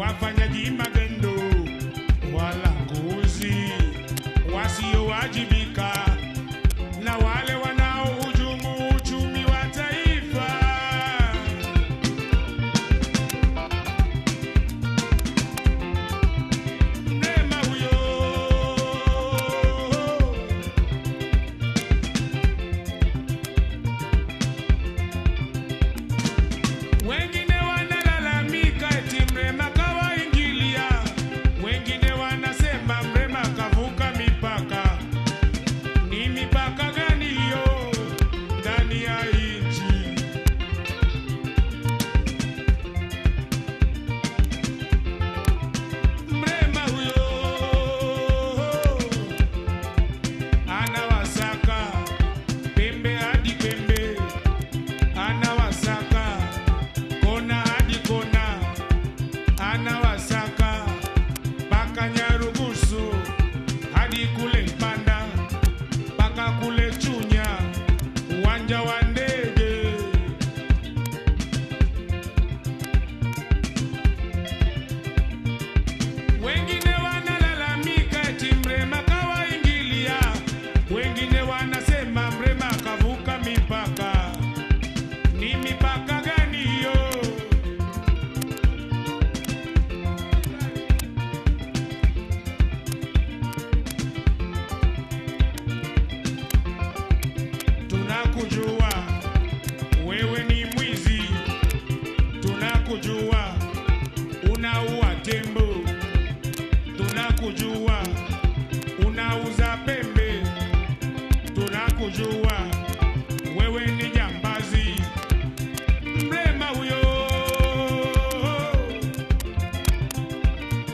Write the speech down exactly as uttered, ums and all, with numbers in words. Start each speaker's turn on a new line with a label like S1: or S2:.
S1: wafanyaji magendo walanguzi wasiowajibika na wale wanaohujumu uchumi wa taifa. Mrema huyo wengine wanalalamika eti Mrema kawaingilia, wengine wanasema Mrema kavuka mipaka. Ni mipaka gani hiyo ndani ya nchi? Mrema huyo anawasaka pembe hadi pembe, anawasaka kona hadi kona, anawasaka mpaka Nyarugusu hadi kule Mpanda, mpaka kule Chunya uwanja wa ndege. Wengine wanalalamika eti Mrema kawaingilia, wengine wanasema Mrema kavuka mipaka. Ni mipaka gani hiyo? Tunakujua